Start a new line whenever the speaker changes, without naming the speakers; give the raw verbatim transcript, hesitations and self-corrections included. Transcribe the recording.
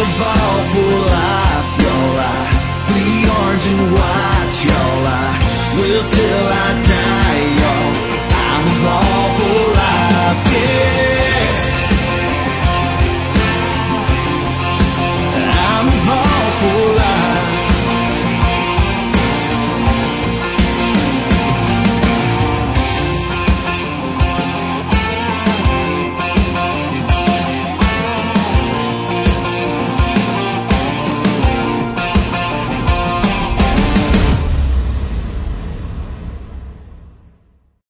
the ball for life, y'all. I bleed orange and white, y'all. I will tell